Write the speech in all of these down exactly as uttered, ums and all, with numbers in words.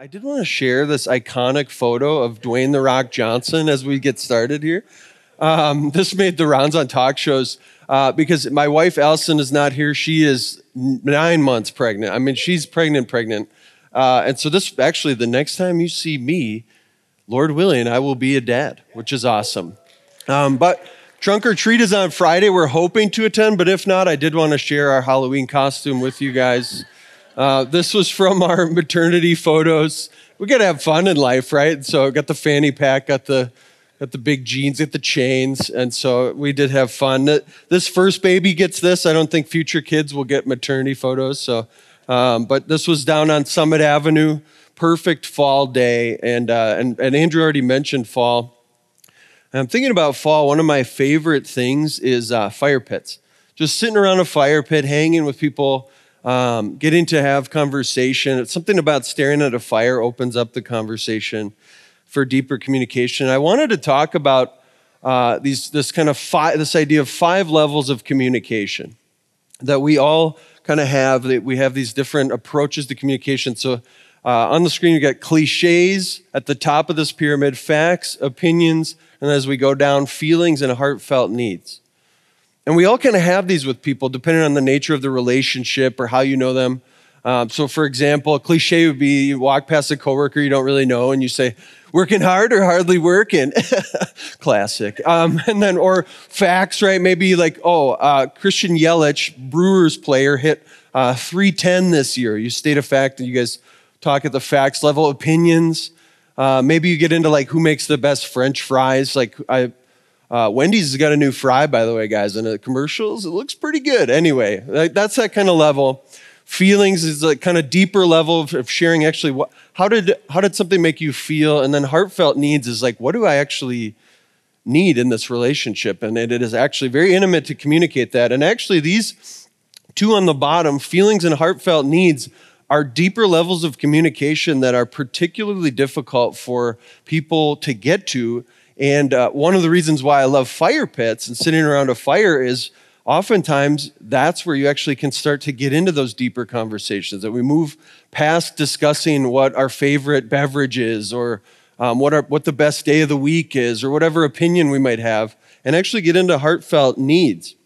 I did want to share this iconic photo of Dwayne "The Rock" Johnson as we get started here. Um, this made the rounds on talk shows uh, because my wife, Allison, is not here. She is nine months pregnant. I mean, she's pregnant, pregnant. Uh, and so this, actually, the next time you see me, Lord willing, I will be a dad, which is awesome. Um, but Trunk or Treat is on Friday. We're hoping to attend, but if not, I did want to share our Halloween costume with you guys. Uh, this was from our maternity photos. We got to have fun in life, right? So got the fanny pack, got the got the big jeans, got the chains, and so we did have fun. This first baby gets this. I don't think future kids will get maternity photos. So, um, but this was down on Summit Avenue. Perfect fall day, and uh, and and Andrew already mentioned fall. And I'm thinking about fall. One of my favorite things is uh, fire pits. Just sitting around a fire pit, hanging with people. Um, getting to have conversation. It's something about staring at a fire opens up the conversation for deeper communication. I wanted to talk about uh, these this kind of five, this idea of five levels of communication that we all kind of have. That we have these different approaches to communication. So uh, on the screen you got cliches at the top of this pyramid: facts, opinions, and as we go down, feelings and heartfelt needs. And we all kind of have these with people depending on the nature of the relationship or how you know them. Um, so for example, a cliche would be you walk past a coworker you don't really know and you say, working hard or hardly working? Classic. Um, and then, or facts, right? Maybe like, oh, uh, Christian Yelich, Brewers player, hit uh, three ten this year. You state a fact and you guys talk at the facts level. Opinions. Uh, maybe you get into like who makes the best French fries. Like I... Uh, Wendy's has got a new fry, by the way, guys, in the commercials. It looks pretty good. Anyway, that's that kind of level. Feelings is a kind of deeper level of, of sharing actually what, how did how did something make you feel? And then heartfelt needs is like, what do I actually need in this relationship? And it is actually very intimate to communicate that. And actually these two on the bottom, feelings and heartfelt needs, are deeper levels of communication that are particularly difficult for people to get to. And uh, one of the reasons why I love fire pits and sitting around a fire is oftentimes that's where you actually can start to get into those deeper conversations, that we move past discussing what our favorite beverage is or um, what, our, what the best day of the week is or whatever opinion we might have, and actually get into heartfelt needs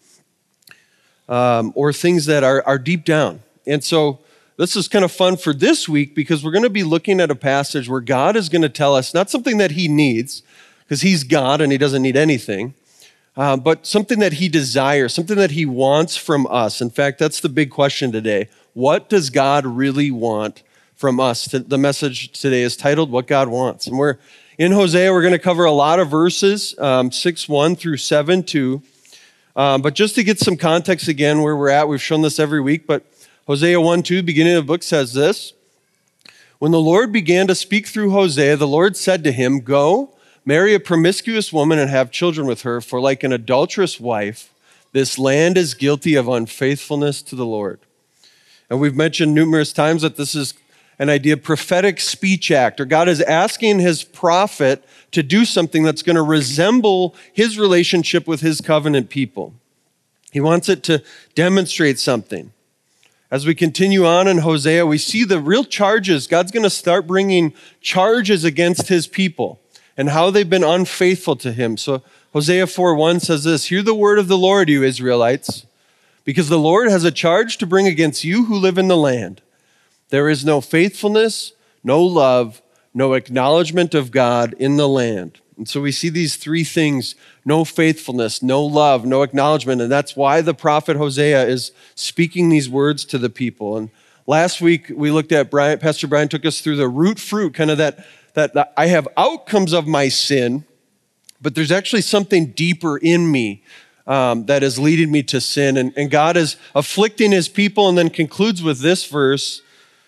um, or things that are, are deep down. And so this is kind of fun for this week because we're going to be looking at a passage where God is going to tell us not something that he needs, because he's God and he doesn't need anything, uh, but something that he desires, something that he wants from us. In fact, that's the big question today. What does God really want from us? The message today is titled, What God Wants. And we're in Hosea. We're going to cover a lot of verses, um, six one through seven two. Um, but just to get some context again where we're at, we've shown this every week, but Hosea one two, beginning of the book, says this. When the Lord began to speak through Hosea, the Lord said to him, Go, marry a promiscuous woman and have children with her, for like an adulterous wife, this land is guilty of unfaithfulness to the Lord. And we've mentioned numerous times that this is an idea of prophetic speech act, or God is asking his prophet to do something that's going to resemble his relationship with his covenant people. He wants it to demonstrate something. As we continue on in Hosea, we see the real charges. God's going to start bringing charges against his people and how they've been unfaithful to him. So Hosea four one says this, Hear the word of the Lord, you Israelites, because the Lord has a charge to bring against you who live in the land. There is no faithfulness, no love, no acknowledgement of God in the land. And so we see these three things, no faithfulness, no love, no acknowledgement. And that's why the prophet Hosea is speaking these words to the people. And last week we looked at, Brian, Pastor Brian took us through the root fruit, kind of that that I have outcomes of my sin, but there's actually something deeper in me um, that is leading me to sin. And, and God is afflicting his people and then concludes with this verse,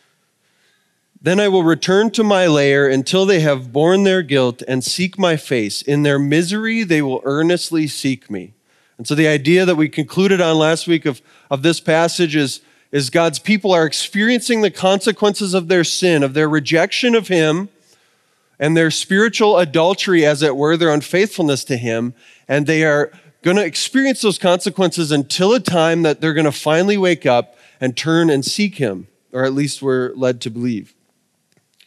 Then I will return to my lair until they have borne their guilt and seek my face. In their misery, they will earnestly seek me. And so the idea that we concluded on last week of, of this passage is, is God's people are experiencing the consequences of their sin, of their rejection of him, and their spiritual adultery, as it were, their unfaithfulness to him, and they are going to experience those consequences until a time that they're going to finally wake up and turn and seek him, or at least we're led to believe.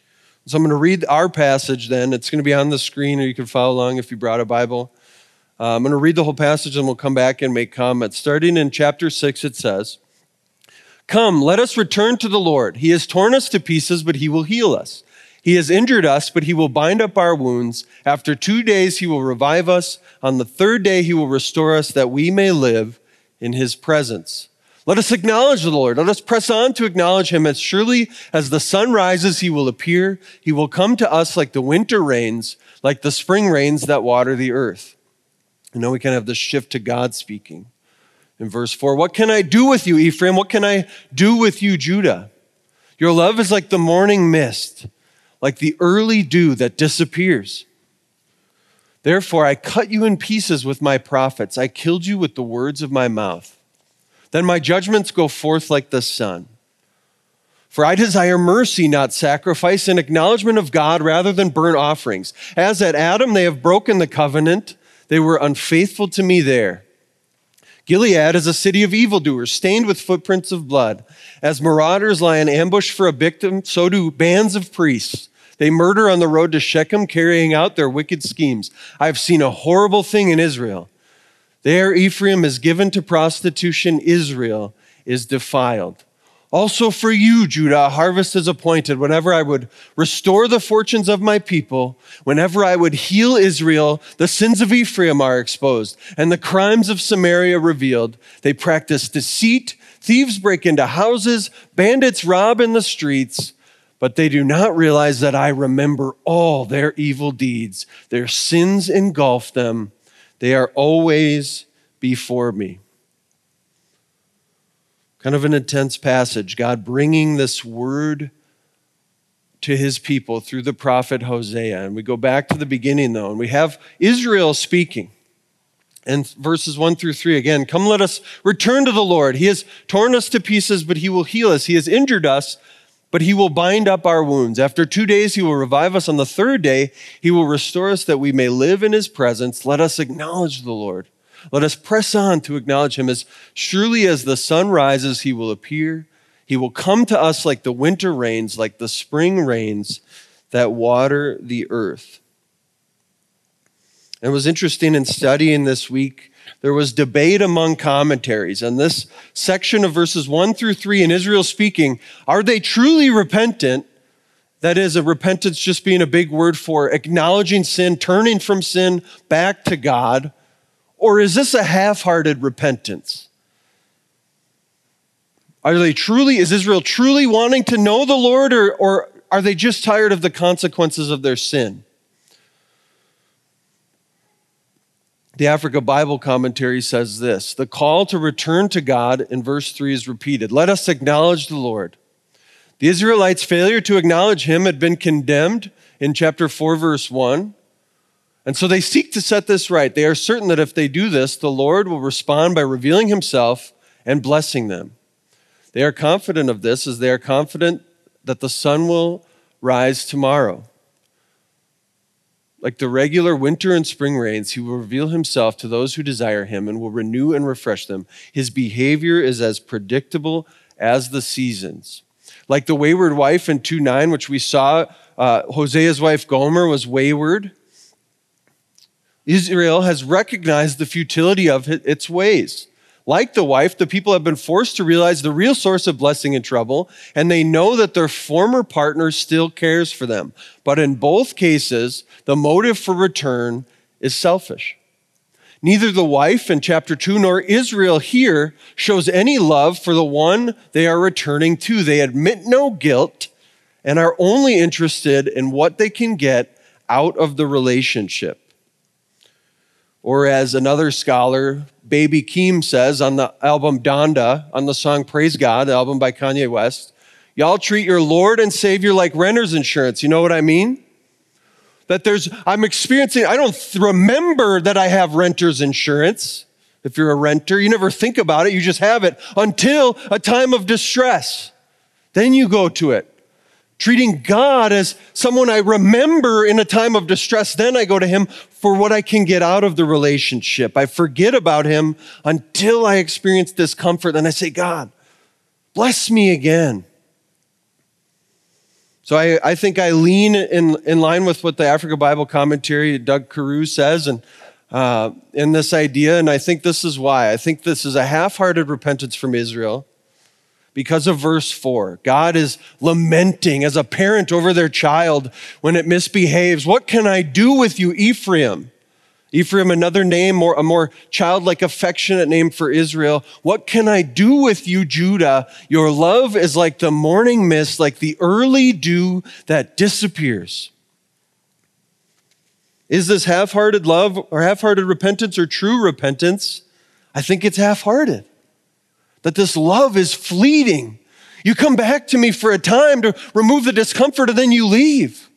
So I'm going to read our passage then. It's going to be on the screen, or you can follow along if you brought a Bible. Uh, I'm going to read the whole passage and we'll come back and make comments. Starting in chapter six, it says, "Come, let us return to the Lord. He has torn us to pieces, but he will heal us. He has injured us, but he will bind up our wounds. After two days, he will revive us. On the third day, he will restore us that we may live in his presence. Let us acknowledge the Lord. Let us press on to acknowledge him. As surely as the sun rises, he will appear. He will come to us like the winter rains, like the spring rains that water the earth." And now we kind of have this shift to God speaking. In verse four, "What can I do with you, Ephraim? What can I do with you, Judah? Your love is like the morning mist, like the early dew that disappears. Therefore, I cut you in pieces with my prophets. I killed you with the words of my mouth. Then my judgments go forth like the sun. For I desire mercy, not sacrifice, and acknowledgement of God rather than burnt offerings. As at Adam, they have broken the covenant. They were unfaithful to me there. Gilead is a city of evildoers, stained with footprints of blood. As marauders lie in ambush for a victim, so do bands of priests. They murder on the road to Shechem, carrying out their wicked schemes. I have seen a horrible thing in Israel. There Ephraim is given to prostitution. Israel is defiled. Also for you, Judah, a harvest is appointed. Whenever I would restore the fortunes of my people, whenever I would heal Israel, the sins of Ephraim are exposed, and the crimes of Samaria revealed. They practice deceit, thieves break into houses, bandits rob in the streets, but they do not realize that I remember all their evil deeds. Their sins engulf them. They are always before me." Kind of an intense passage. God bringing this word to his people through the prophet Hosea. And we go back to the beginning, though, and we have Israel speaking. And verses one through three, again, "Come, let us return to the Lord. He has torn us to pieces, but he will heal us. He has injured us, but he will bind up our wounds. After two days, he will revive us. On the third day, he will restore us that we may live in his presence. Let us acknowledge the Lord. Let us press on to acknowledge him. As surely as the sun rises, he will appear. He will come to us like the winter rains, like the spring rains that water the earth." It was interesting in studying this week, there was debate among commentaries on this section of verses one through three in Israel speaking. Are they truly repentant? That is, a repentance just being a big word for acknowledging sin, turning from sin back to God. Or is this a half-hearted repentance? Are they truly, is Israel truly wanting to know the Lord, or, or are they just tired of the consequences of their sin? The Africa Bible Commentary says this: the call to return to God in verse three is repeated. Let us acknowledge the Lord. The Israelites' failure to acknowledge him had been condemned in chapter four, verse one. And so they seek to set this right. They are certain that if they do this, the Lord will respond by revealing himself and blessing them. They are confident of this as they are confident that the sun will rise tomorrow. Like the regular winter and spring rains, he will reveal himself to those who desire him and will renew and refresh them. His behavior is as predictable as the seasons. Like the wayward wife in two nine, which we saw, uh, Hosea's wife Gomer was wayward. Israel has recognized the futility of its ways. Like the wife, the people have been forced to realize the real source of blessing and trouble, and they know that their former partner still cares for them. But in both cases, the motive for return is selfish. Neither the wife in chapter two nor Israel here shows any love for the one they are returning to. They admit no guilt and are only interested in what they can get out of the relationship. Or as another scholar, Baby Keem, says on the album Donda, on the song Praise God, the album by Kanye West, y'all treat your Lord and Savior like renter's insurance. You know what I mean? That there's, I'm experiencing, I don't th- remember that I have renter's insurance. If you're a renter, you never think about it. You just have it until a time of distress. Then you go to it. Treating God as someone I remember in a time of distress, then I go to him for what I can get out of the relationship. I forget about him until I experience discomfort. Then I say, God, bless me again. So I, I think I lean in, in line with what the Africa Bible Commentary, Doug Carew, says, and uh, in this idea, and I think this is why. I think this is a half-hearted repentance from Israel because of verse four. God is lamenting as a parent over their child when it misbehaves. What can I do with you, Ephraim? Ephraim, another name, more, a more childlike, affectionate name for Israel. What can I do with you, Judah? Your love is like the morning mist, like the early dew that disappears. Is this half-hearted love or half-hearted repentance or true repentance? I think it's half-hearted. That this love is fleeting. You come back to me for a time to remove the discomfort and then you leave.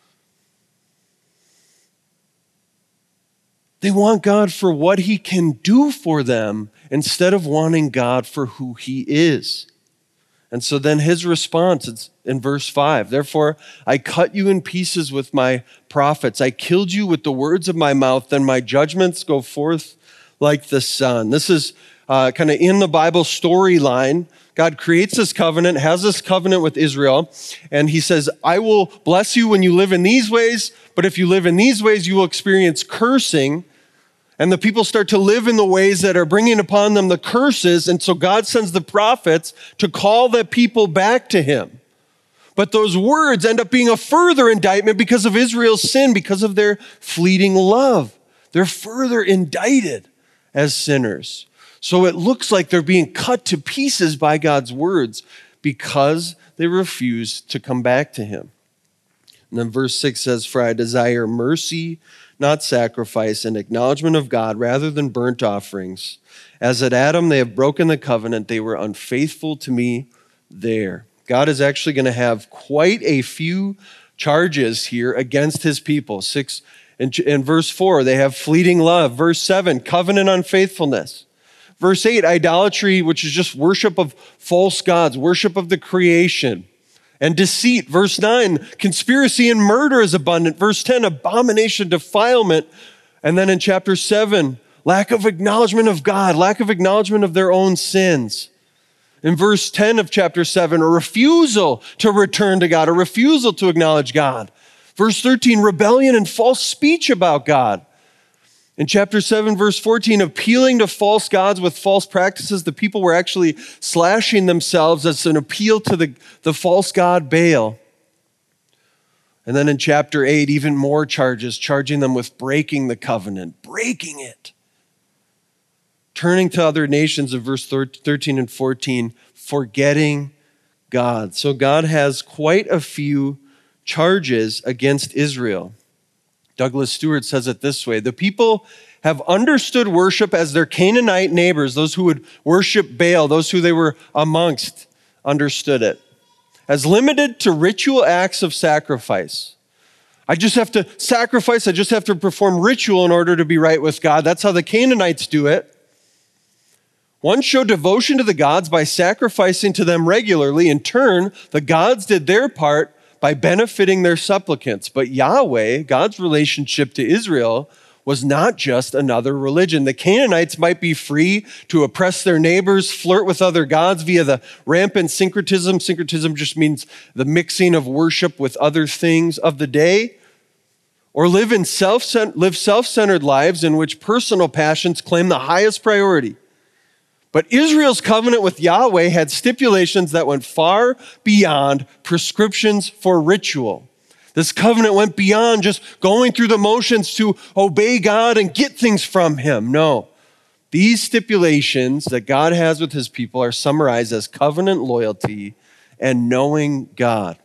They want God for what he can do for them instead of wanting God for who he is. And so then his response is in verse five. Therefore, I cut you in pieces with my prophets. I killed you with the words of my mouth. Then my judgments go forth like the sun. This is uh, kind of in the Bible storyline. God creates this covenant, has this covenant with Israel, and he says, I will bless you when you live in these ways, but if you live in these ways, you will experience cursing. And the people start to live in the ways that are bringing upon them the curses. And so God sends the prophets to call the people back to him. But those words end up being a further indictment because of Israel's sin, because of their fleeting love. They're further indicted as sinners. So it looks like they're being cut to pieces by God's words because they refuse to come back to him. And then verse six says, for I desire mercy, not sacrifice, and acknowledgement of God rather than burnt offerings. As at Adam, they have broken the covenant. They were unfaithful to me there. God is actually going to have quite a few charges here against his people. Six, in, in verse four, they have fleeting love. Verse seven, covenant unfaithfulness. Verse eight, idolatry, which is just worship of false gods, worship of the creation. And deceit. Verse nine, conspiracy and murder is abundant. Verse ten, abomination, defilement. And then in chapter seven, lack of acknowledgement of God, lack of acknowledgement of their own sins. In verse ten of chapter seven, a refusal to return to God, a refusal to acknowledge God. Verse thirteen, rebellion and false speech about God. In chapter seven, verse fourteen, appealing to false gods with false practices, the people were actually slashing themselves as an appeal to the, the false god Baal. And then in chapter eight, even more charges, charging them with breaking the covenant, breaking it. Turning to other nations in verse thirteen and fourteen, forgetting God. So God has quite a few charges against Israel. Douglas Stewart says it this way: the people have understood worship as their Canaanite neighbors, those who would worship Baal, those who they were amongst, understood it as limited to ritual acts of sacrifice. I just have to sacrifice, I just have to perform ritual in order to be right with God. That's how the Canaanites do it. One showed devotion to the gods by sacrificing to them regularly. In turn, the gods did their part by benefiting their supplicants. But Yahweh, God's relationship to Israel, was not just another religion. The Canaanites might be free to oppress their neighbors, flirt with other gods via the rampant syncretism. Syncretism just means the mixing of worship with other things of the day, or live in self live self-centered lives in which personal passions claim the highest priority. But Israel's covenant with Yahweh had stipulations that went far beyond prescriptions for ritual. This covenant went beyond just going through the motions to obey God and get things from him. No, these stipulations that God has with his people are summarized as covenant loyalty and knowing God.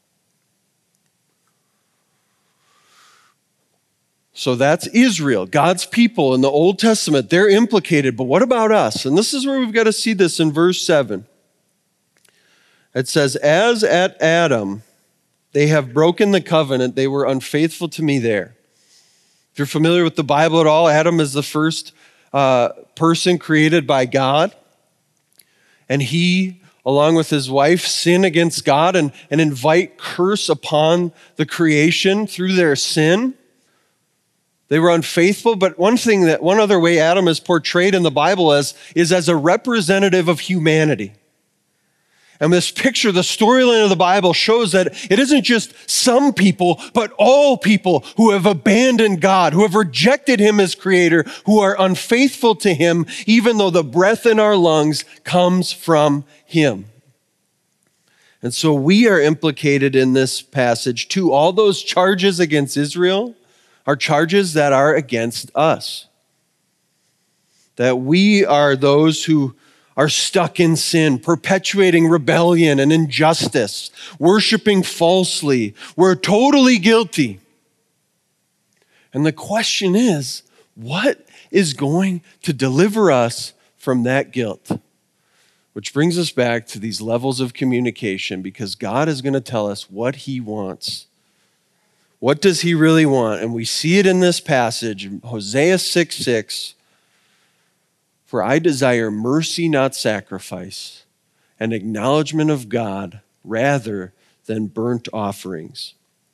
So that's Israel, God's people in the Old Testament. They're implicated, but what about us? And this is where we've got to see this in verse seven. It says, as at Adam, they have broken the covenant. They were unfaithful to me there. If you're familiar with the Bible at all, Adam is the first uh, person created by God. And he, along with his wife, sin against God and, and invite curse upon the creation through their sin. They were unfaithful, but one thing that, one other way Adam is portrayed in the Bible as, is as a representative of humanity. And this picture, the storyline of the Bible shows that it isn't just some people, but all people who have abandoned God, who have rejected him as creator, who are unfaithful to him, even though the breath in our lungs comes from him. And so we are implicated in this passage too. All those charges against Israel are charges that are against us. That we are those who are stuck in sin, perpetuating rebellion and injustice, worshiping falsely. We're totally guilty. And the question is, what is going to deliver us from that guilt? Which brings us back to these levels of communication, because God is going to tell us what he wants. What does he really want? And we see it in this passage, Hosea six six. For I desire mercy, not sacrifice, and acknowledgement of God rather than burnt offerings.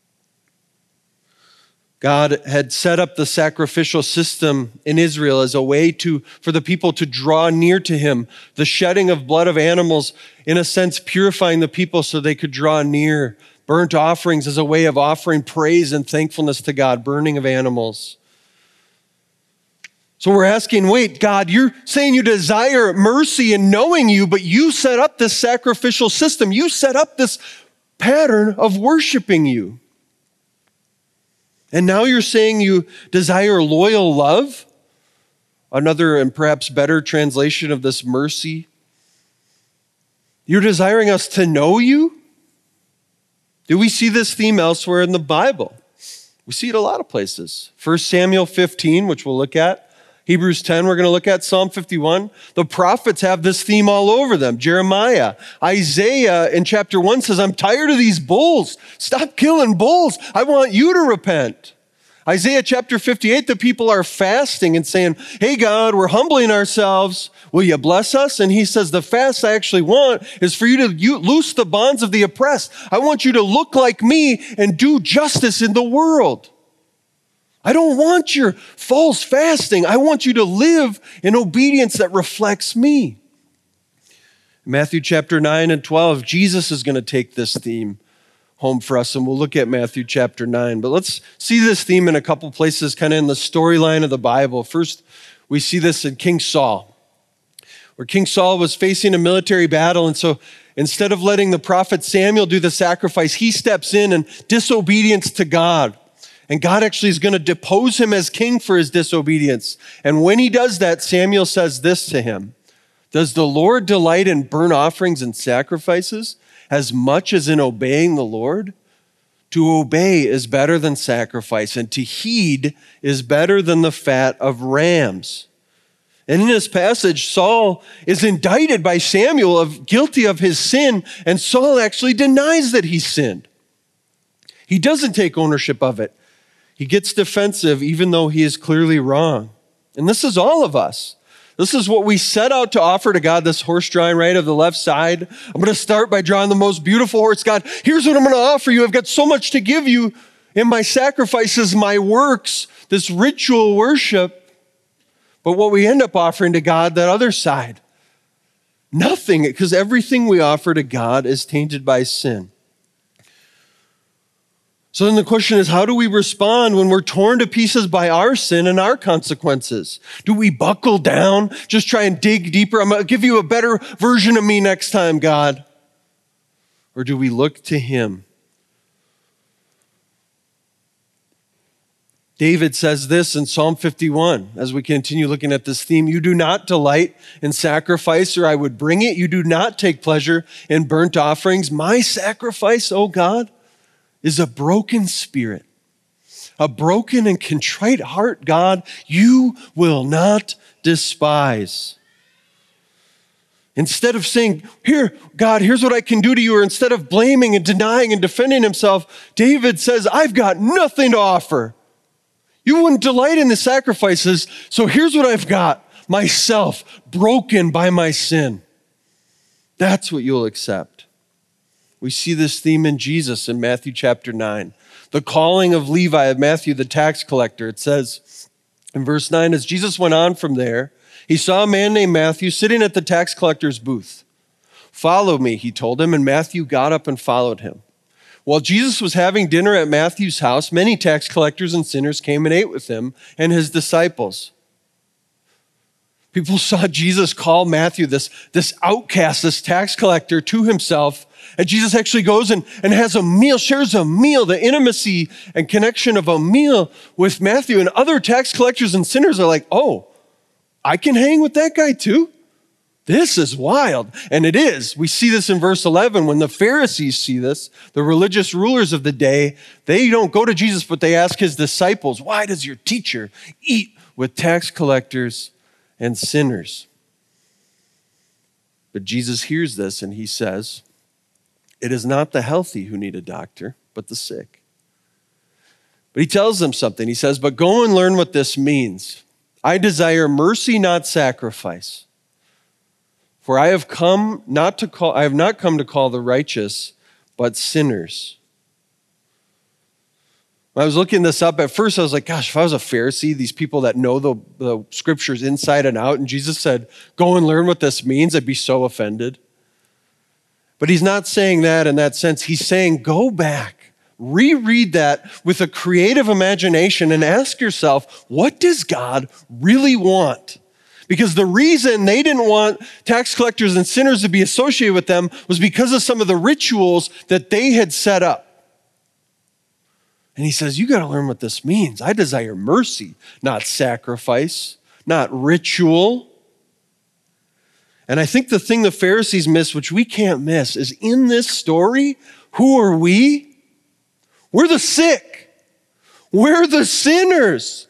God had set up the sacrificial system in Israel as a way to, for the people to draw near to him. The shedding of blood of animals, in a sense, purifying the people so they could draw near. Burnt offerings as a way of offering praise and thankfulness to God, burning of animals. So we're asking, wait, God, you're saying you desire mercy in knowing you, but you set up this sacrificial system. You set up this pattern of worshiping you. And now you're saying you desire loyal love? Another and perhaps better translation of this mercy. You're desiring us to know you? Do we see this theme elsewhere in the Bible? We see it a lot of places. First Samuel fifteen, which we'll look at. Hebrews ten, we're going to look at Psalm fifty-one. The prophets have this theme all over them. Jeremiah, Isaiah in chapter one says, I'm tired of these bulls. Stop killing bulls. I want you to repent. Isaiah chapter fifty-eight, the people are fasting and saying, hey God, we're humbling ourselves. Will you bless us? And he says, the fast I actually want is for you to loose the bonds of the oppressed. I want you to look like me and do justice in the world. I don't want your false fasting. I want you to live in obedience that reflects me. Matthew chapter nine and twelve, Jesus is going to take this theme home for us, and we'll look at Matthew chapter nine. But let's see this theme in a couple places, kind of in the storyline of the Bible. First, we see this in King Saul, where King Saul was facing a military battle, and so instead of letting the prophet Samuel do the sacrifice, he steps in in disobedience to God. And God actually is going to depose him as king for his disobedience. And when he does that, Samuel says this to him: does the Lord delight in burnt offerings and sacrifices as much as in obeying the Lord? To obey is better than sacrifice, and to heed is better than the fat of rams. And in this passage, Saul is indicted by Samuel of guilty of his sin, and Saul actually denies that he sinned. He doesn't take ownership of it. He gets defensive even though he is clearly wrong. And this is all of us. This is what we set out to offer to God, this horse drawing right of the left side. I'm going to start by drawing the most beautiful horse. God, here's what I'm going to offer you. I've got so much to give you in my sacrifices, my works, this ritual worship. But what we end up offering to God, that other side, nothing, because everything we offer to God is tainted by sin. So then the question is, how do we respond when we're torn to pieces by our sin and our consequences? Do we buckle down, just try and dig deeper? I'm going to give you a better version of me next time, God. Or do we look to him? David says this in Psalm fifty-one, as we continue looking at this theme: you do not delight in sacrifice, or I would bring it. You do not take pleasure in burnt offerings. My sacrifice, O God, is a broken spirit, a broken and contrite heart, God, you will not despise. Instead of saying, here, God, here's what I can do to you, or instead of blaming and denying and defending himself, David says, I've got nothing to offer. You wouldn't delight in the sacrifices, so here's what I've got, myself, broken by my sin. That's what you'll accept. We see this theme in Jesus in Matthew chapter nine. The calling of Levi, of Matthew, the tax collector. It says in verse nine, as Jesus went on from there, he saw a man named Matthew sitting at the tax collector's booth. Follow me, he told him, and Matthew got up and followed him. While Jesus was having dinner at Matthew's house, many tax collectors and sinners came and ate with him and his disciples. People saw Jesus call Matthew, this, this outcast, this tax collector, to himself. And Jesus actually goes and, and has a meal, shares a meal, the intimacy and connection of a meal with Matthew. And other tax collectors and sinners are like, oh, I can hang with that guy too? This is wild. And it is. We see this in verse eleven. When the Pharisees see this, the religious rulers of the day, they don't go to Jesus, but they ask his disciples, why does your teacher eat with tax collectors and sinners? But Jesus hears this and he says, it is not the healthy who need a doctor, but the sick. But he tells them something. He says, but go and learn what this means. I desire mercy, not sacrifice. For I have come not to call, I have not come to call the righteous, but sinners. When I was looking this up, at first I was like, gosh, if I was a Pharisee, these people that know the, the scriptures inside and out, and Jesus said, go and learn what this means, I'd be so offended. But he's not saying that in that sense. He's saying, go back, reread that with a creative imagination and ask yourself, what does God really want? Because the reason they didn't want tax collectors and sinners to be associated with them was because of some of the rituals that they had set up. And he says, you got to learn what this means. I desire mercy, not sacrifice, not ritual. And I think the thing the Pharisees miss, which we can't miss, is in this story, who are we? We're the sick. We're the sinners.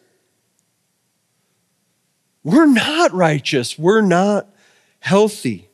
We're not righteous. We're not healthy.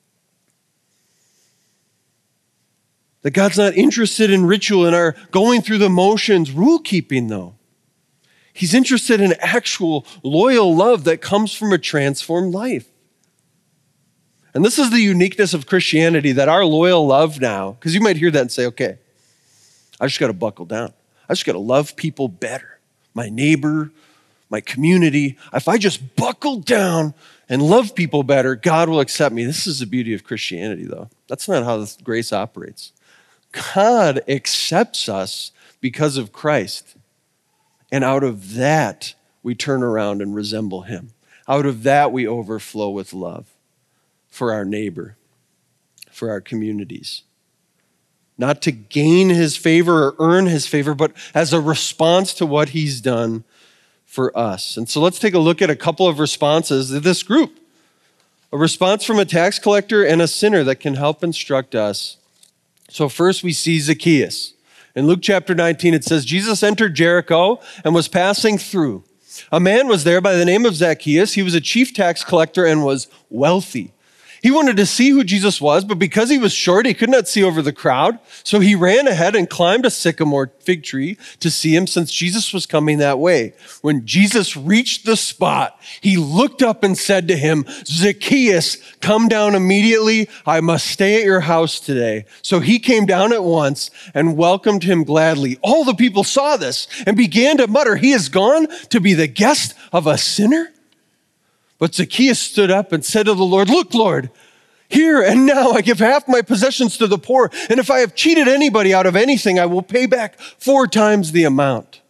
That God's not interested in ritual and our going through the motions, rule keeping though. He's interested in actual loyal love that comes from a transformed life. And this is the uniqueness of Christianity, that our loyal love now, because you might hear that and say, okay, I just got to buckle down. I just got to love people better. My neighbor, my community. If I just buckle down and love people better, God will accept me. This is the beauty of Christianity, though. That's not how this grace operates. God accepts us because of Christ. And out of that, we turn around and resemble him. Out of that, we overflow with love for our neighbor, for our communities. Not to gain his favor or earn his favor, but as a response to what he's done for us. And so let's take a look at a couple of responses to this group. A response from a tax collector and a sinner that can help instruct us. So first we see Zacchaeus. In Luke chapter nineteen, it says, Jesus entered Jericho and was passing through. A man was there by the name of Zacchaeus. He was a chief tax collector and was wealthy. He wanted to see who Jesus was, but because he was short, he could not see over the crowd. So he ran ahead and climbed a sycamore fig tree to see him, since Jesus was coming that way. When Jesus reached the spot, he looked up and said to him, Zacchaeus, come down immediately. I must stay at your house today. So he came down at once and welcomed him gladly. All the people saw this and began to mutter, he has gone to be the guest of a sinner? But Zacchaeus stood up and said to the Lord, look, Lord, here and now I give half my possessions to the poor, and if I have cheated anybody out of anything, I will pay back four times the amount.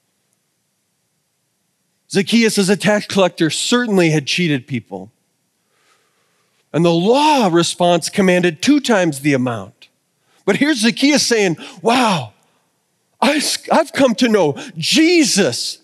Zacchaeus, as a tax collector, certainly had cheated people. And the law response commanded two times the amount. But here's Zacchaeus saying, wow, I've come to know Jesus.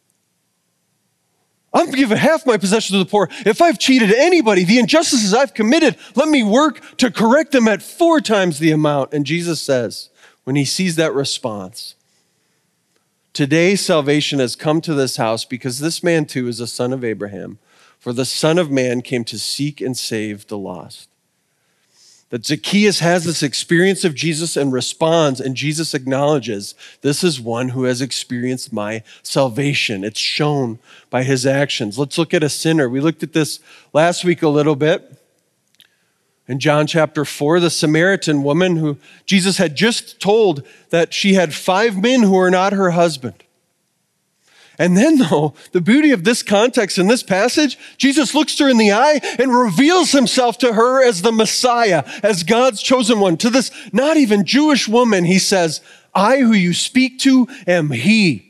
I'm giving half my possessions to the poor. If I've cheated anybody, the injustices I've committed, let me work to correct them at four times the amount. And Jesus says, when he sees that response, today salvation has come to this house because this man too is a son of Abraham. For the Son of Man came to seek and save the lost. That Zacchaeus has this experience of Jesus and responds, and Jesus acknowledges, this is one who has experienced my salvation. It's shown by his actions. Let's look at a sinner. We looked at this last week a little bit. In John chapter four, the Samaritan woman who Jesus had just told that she had five men who were not her husband. And then though, the beauty of this context in this passage, Jesus looks her in the eye and reveals himself to her as the Messiah, as God's chosen one. To this not even Jewish woman, he says, I who you speak to am he.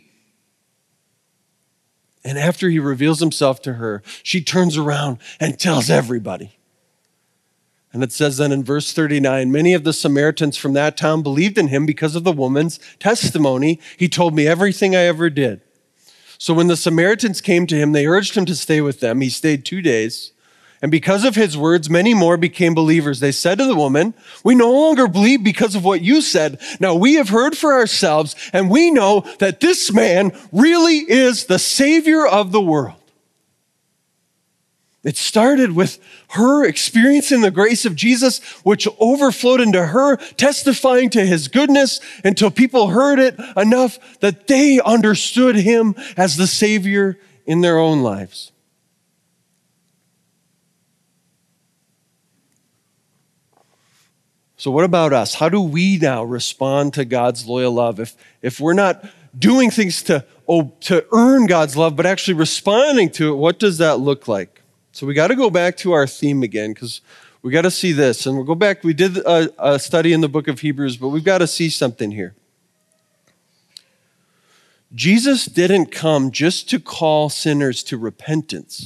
And after he reveals himself to her, she turns around and tells everybody. And it says then in verse thirty-nine, many of the Samaritans from that town believed in him because of the woman's testimony. He told me everything I ever did. So when the Samaritans came to him, they urged him to stay with them. He stayed two days. And because of his words, many more became believers. They said to the woman, we no longer believe because of what you said. Now we have heard for ourselves, and we know that this man really is the Savior of the world. It started with her experiencing the grace of Jesus, which overflowed into her testifying to his goodness until people heard it enough that they understood him as the Savior in their own lives. So what about us? How do we now respond to God's loyal love? If, if we're not doing things to, oh, to earn God's love, but actually responding to it, what does that look like? So we got to go back to our theme again, because we got to see this. And we'll go back. We did a, a study in the book of Hebrews, but we've got to see something here. Jesus didn't come just to call sinners to repentance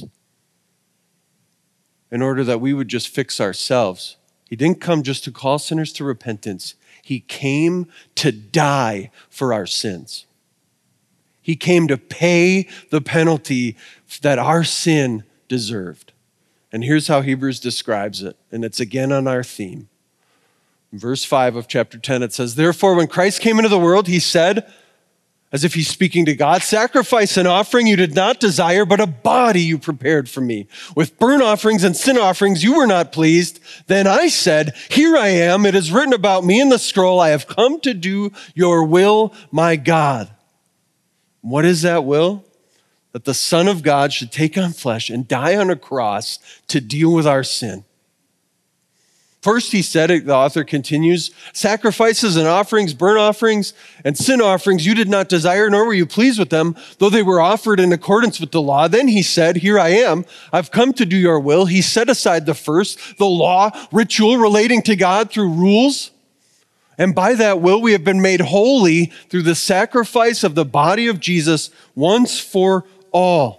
in order that we would just fix ourselves. He didn't come just to call sinners to repentance. He came to die for our sins. He came to pay the penalty that our sin deserved. And here's how Hebrews describes it, and it's again on our theme. In verse five of chapter ten, it says, therefore, when Christ came into the world, he said, as if he's speaking to God, sacrifice and offering you did not desire, but a body you prepared for me. With burnt offerings and sin offerings you were not pleased. Then I said, here I am. It is written about me in the scroll. I have come to do your will, my God. What is that will? That the Son of God should take on flesh and die on a cross to deal with our sin. First, he said, the author continues, sacrifices and offerings, burnt offerings, and sin offerings you did not desire, nor were you pleased with them, though they were offered in accordance with the law. Then he said, here I am, I've come to do your will. He set aside the first, the law, ritual relating to God through rules. And by that will, we have been made holy through the sacrifice of the body of Jesus once for all.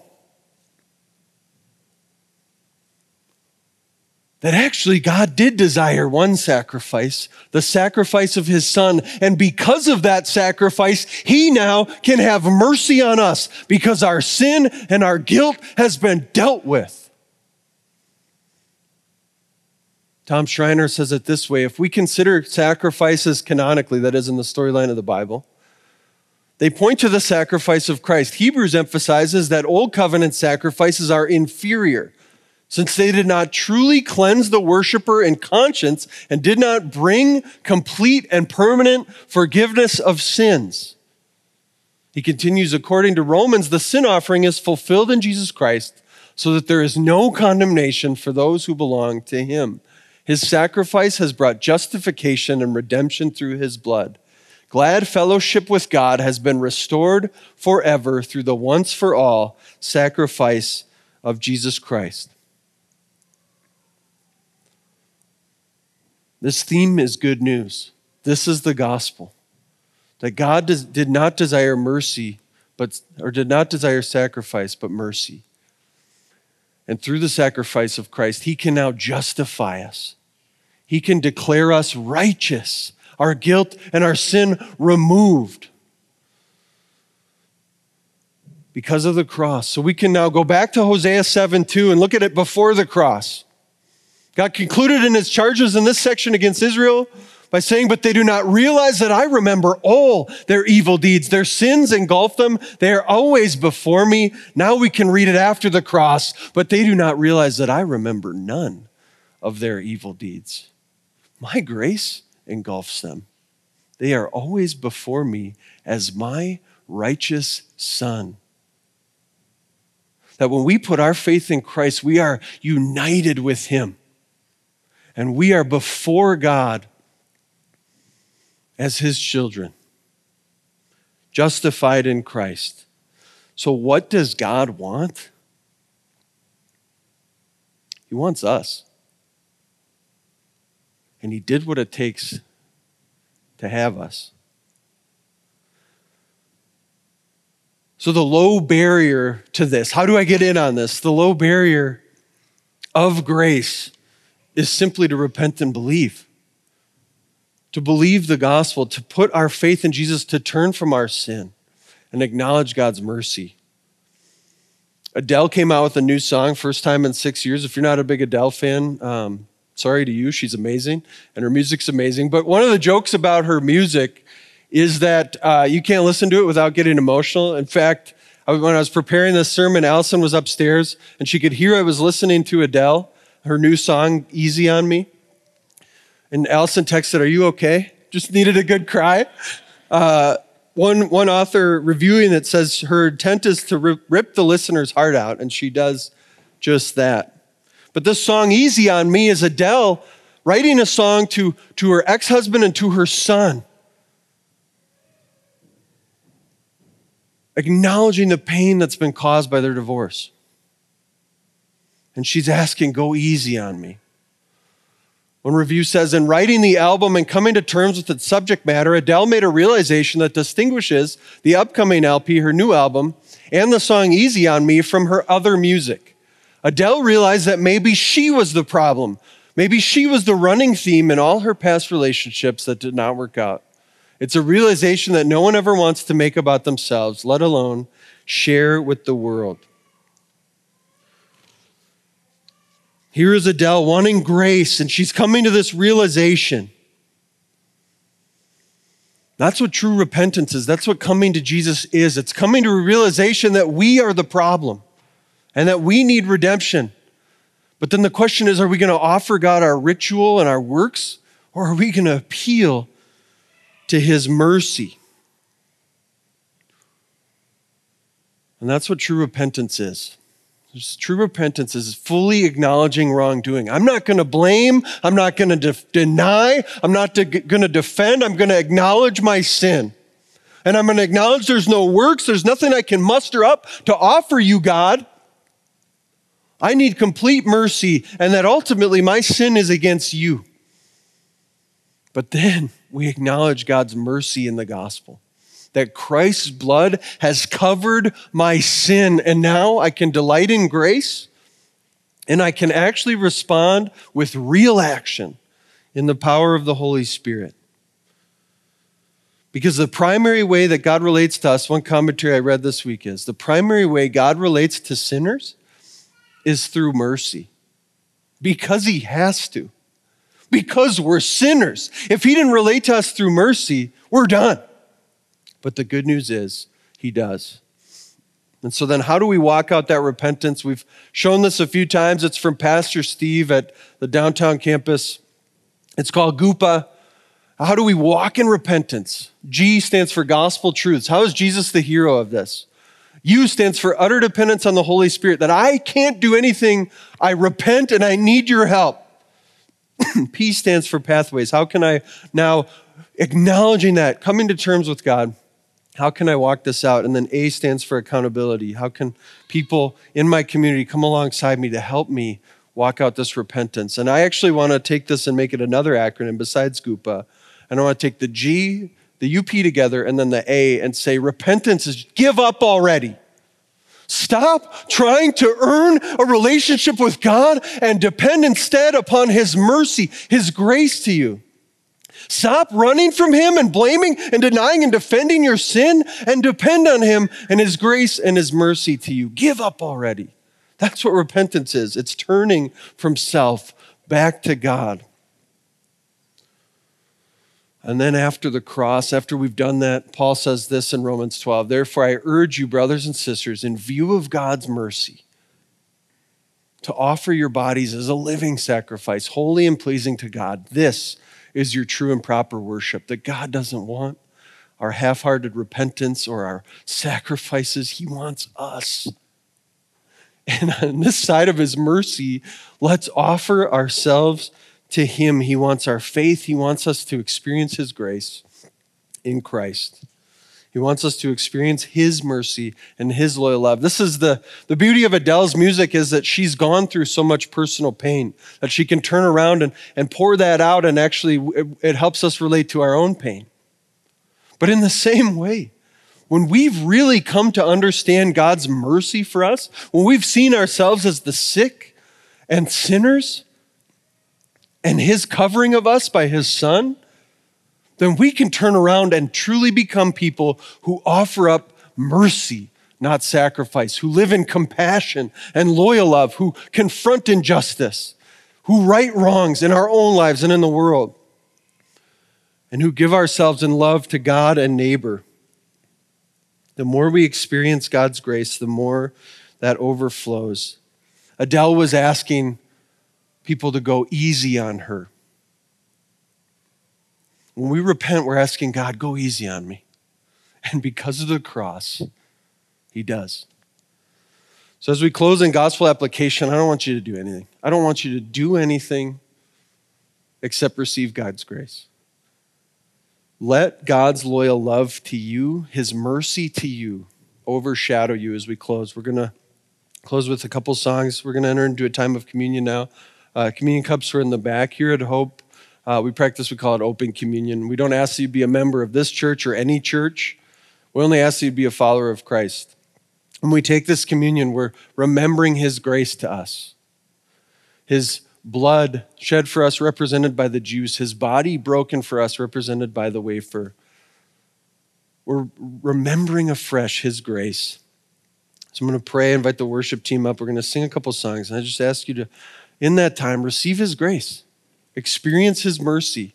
That actually God did desire one sacrifice, the sacrifice of his Son. And because of that sacrifice, he now can have mercy on us because our sin and our guilt has been dealt with. Tom Schreiner says it this way, if we consider sacrifices canonically, that is in the storyline of the Bible, they point to the sacrifice of Christ. Hebrews emphasizes that Old Covenant sacrifices are inferior, since they did not truly cleanse the worshiper in conscience and did not bring complete and permanent forgiveness of sins. He continues, according to Romans, the sin offering is fulfilled in Jesus Christ so that there is no condemnation for those who belong to him. His sacrifice has brought justification and redemption through his blood. Glad fellowship with God has been restored forever through the once for all sacrifice of Jesus Christ. This theme is good news. This is the gospel. That God does, did not desire mercy, but or did not desire sacrifice, but mercy. And through the sacrifice of Christ, he can now justify us. He can declare us righteous, our guilt and our sin removed because of the cross. So we can now go back to Hosea seven two and look at it before the cross. God concluded in his charges in this section against Israel by saying, but they do not realize that I remember all their evil deeds. Their sins engulf them. They are always before me. Now we can read it after the cross, but they do not realize that I remember none of their evil deeds. My grace engulfs them. They are always before me as my righteous son. That when we put our faith in Christ, we are united with him. And we are before God as his children, justified in Christ. So what does God want? He wants us. And he did what it takes to have us. So the low barrier to this, how do I get in on this? The low barrier of grace is simply to repent and believe. To believe the gospel, to put our faith in Jesus, to turn from our sin and acknowledge God's mercy. Adele came out with a new song, first time in six years. If you're not a big Adele fan, um, sorry to you, she's amazing, and her music's amazing. But one of the jokes about her music is that uh, you can't listen to it without getting emotional. In fact, when I was preparing this sermon, Allison was upstairs, and she could hear I was listening to Adele, her new song, Easy on Me. And Allison texted, "Are you okay? Just needed a good cry." Uh, one, one author reviewing it says her intent is to rip, rip the listener's heart out, and she does just that. But this song, Easy on Me, is Adele writing a song to, to her ex-husband and to her son, acknowledging the pain that's been caused by their divorce. And she's asking, go easy on me. One review says, in writing the album and coming to terms with its subject matter, Adele made a realization that distinguishes the upcoming L P, her new album, and the song Easy on Me from her other music. Adele realized that maybe she was the problem. Maybe she was the running theme in all her past relationships that did not work out. It's a realization that no one ever wants to make about themselves, let alone share with the world. Here is Adele wanting grace, and she's coming to this realization. That's what true repentance is. That's what coming to Jesus is. It's coming to a realization that we are the problem and that we need redemption. But then the question is, are we going to offer God our ritual and our works, or are we going to appeal to his mercy? And that's what true repentance is. True repentance is fully acknowledging wrongdoing. I'm not going to blame. I'm not going to de- deny. I'm not de- going to defend. I'm going to acknowledge my sin. And I'm going to acknowledge there's no works. There's nothing I can muster up to offer you, God. I need complete mercy, and that ultimately my sin is against you. But then we acknowledge God's mercy in the gospel, that Christ's blood has covered my sin, and now I can delight in grace, and I can actually respond with real action in the power of the Holy Spirit. Because the primary way that God relates to us, one commentary I read this week is, the primary way God relates to sinners is through mercy. Because he has to. Because we're sinners. If he didn't relate to us through mercy, we're done. But the good news is he does. And so then how do we walk out that repentance? We've shown this a few times. It's from Pastor Steve at the downtown campus. It's called Gupa. How do we walk in repentance? G stands for gospel truths. How is Jesus the hero of this? U stands for utter dependence on the Holy Spirit, that I can't do anything. I repent and I need your help. P stands for pathways. How can I now, acknowledging that, coming to terms with God, how can I walk this out? And then A stands for accountability. How can people in my community come alongside me to help me walk out this repentance? And I actually want to take this and make it another acronym besides Gupa. And I want to take the G, the U P together, and then the A, and say repentance is give up already. Stop trying to earn a relationship with God and depend instead upon his mercy, his grace to you. Stop running from him and blaming and denying and defending your sin, and depend on him and his grace and his mercy to you. Give up already. That's what repentance is. It's turning from self back to God. And then after the cross, after we've done that, Paul says this in Romans twelve, therefore I urge you, brothers and sisters, in view of God's mercy, to offer your bodies as a living sacrifice, holy and pleasing to God. This is your true and proper worship, that God doesn't want our half-hearted repentance or our sacrifices. He wants us. And on this side of his mercy, let's offer ourselves to him. He wants our faith. He wants us to experience his grace in Christ. He wants us to experience his mercy and his loyal love. This is the, the beauty of Adele's music, is that she's gone through so much personal pain that she can turn around and, and pour that out, and actually it, it helps us relate to our own pain. But in the same way, when we've really come to understand God's mercy for us, when we've seen ourselves as the sick and sinners and his covering of us by his son, then we can turn around and truly become people who offer up mercy, not sacrifice, who live in compassion and loyal love, who confront injustice, who right wrongs in our own lives and in the world, and who give ourselves in love to God and neighbor. The more we experience God's grace, the more that overflows. Adele was asking people to go easy on her. When we repent, we're asking God, go easy on me. And because of the cross, he does. So as we close in gospel application, I don't want you to do anything. I don't want you to do anything except receive God's grace. Let God's loyal love to you, his mercy to you, overshadow you as we close. We're going to close with a couple songs. We're going to enter into a time of communion now. Uh, communion cups are in the back here at Hope. Uh, we practice, we call it open communion. We don't ask you to be a member of this church or any church. We only ask you to be a follower of Christ. When we take this communion, we're remembering his grace to us. His blood shed for us, represented by the juice. His body broken for us, represented by the wafer. We're remembering afresh his grace. So I'm going to pray, invite the worship team up. We're going to sing a couple songs. And I just ask you to, in that time, receive his grace. Experience his mercy.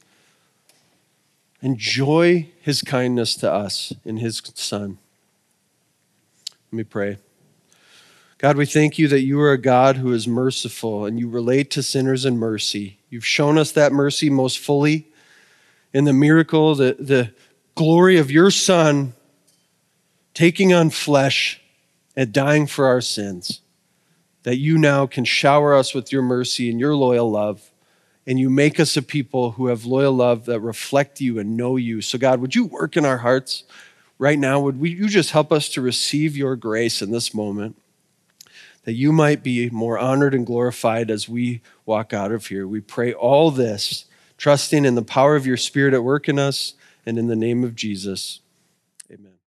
Enjoy his kindness to us in his son. Let me pray. God, we thank you that you are a God who is merciful and you relate to sinners in mercy. You've shown us that mercy most fully in the miracle, the, the glory of your son taking on flesh and dying for our sins, that you now can shower us with your mercy and your loyal love. And you make us a people who have loyal love that reflect you and know you. So God, would you work in our hearts right now? Would we, you just help us to receive your grace in this moment, that you might be more honored and glorified as we walk out of here. We pray all this, trusting in the power of your Spirit at work in us, and in the name of Jesus, amen.